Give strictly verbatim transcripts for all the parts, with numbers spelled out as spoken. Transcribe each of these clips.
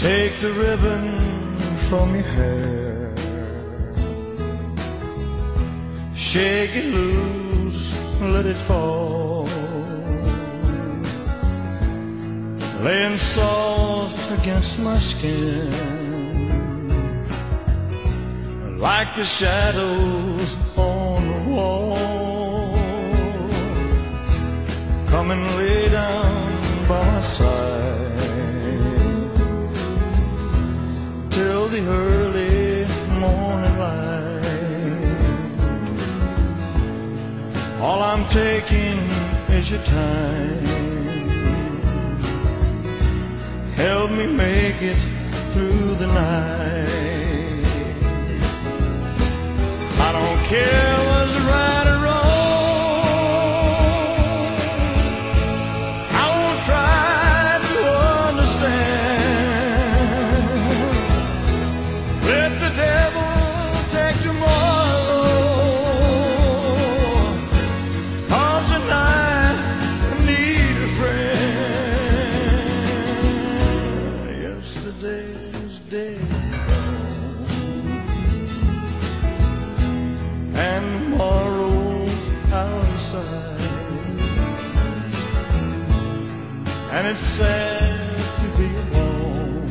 Take the ribbon from your hair, shake it loose, let it fall, laying soft against my skin, like the shadows on the wall. Come and lay down by my side till the early morning light. All I'm taking is your time. Help me make it through the night. I don't care what's right or wrong. I won't try to understand. Let the devil take tomorrow, 'cause tonight I need a friend. Yesterday's dead and tomorrow's out of sight, and it's sad to be alone.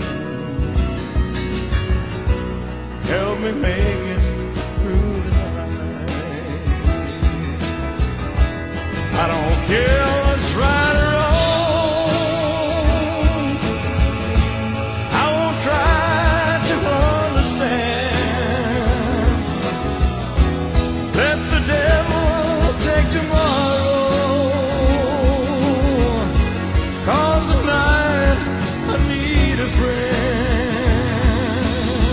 Help me make it through the night. I don't care what's right or wrong. I won't try to understand. Let the devil take tomorrow, 'cause tonight I need a friend.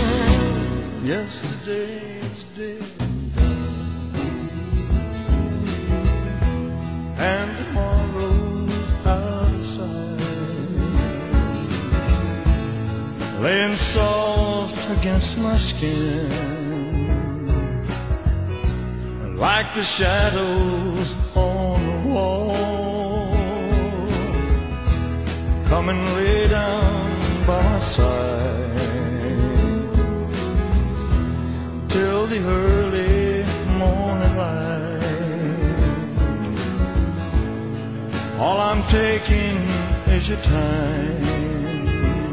Yesterday's dead and tomorrow's out of sight, laying soft against my skin, like the shadows on the wall. Come and lay down by my side till the early morning light. All I'm taking is your time.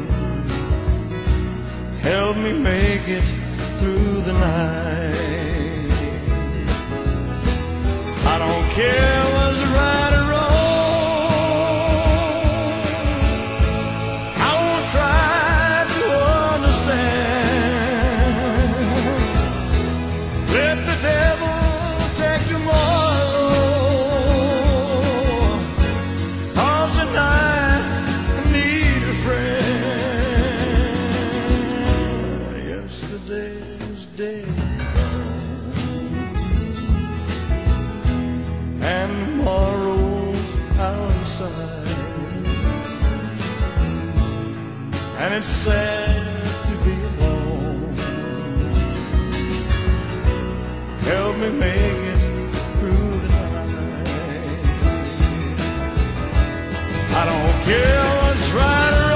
Help me make it through the night. I don't care what's right or wrong. I won't try to understand. Let the devil take tomorrow, 'cause tonight I need a friend. Yesterday's dead and tomorrow's out of sight, and it's sad to be alone. Help me make it through the night. I don't care what's right or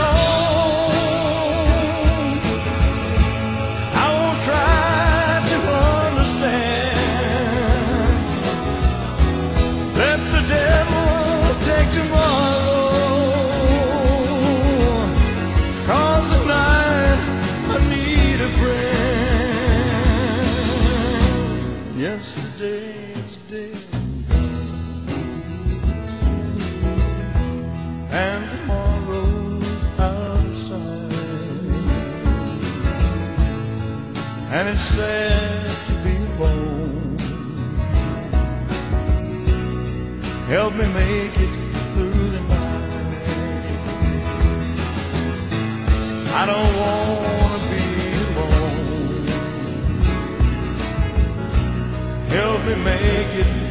wrong. I won't try to understand. Let the devil take tomorrow, 'cause tonight I need a friend. Yesterday's dead and tomorrow's out of sight, and it's sad to be alone. Help me make it through the night. I don't wanna be alone. Help me make it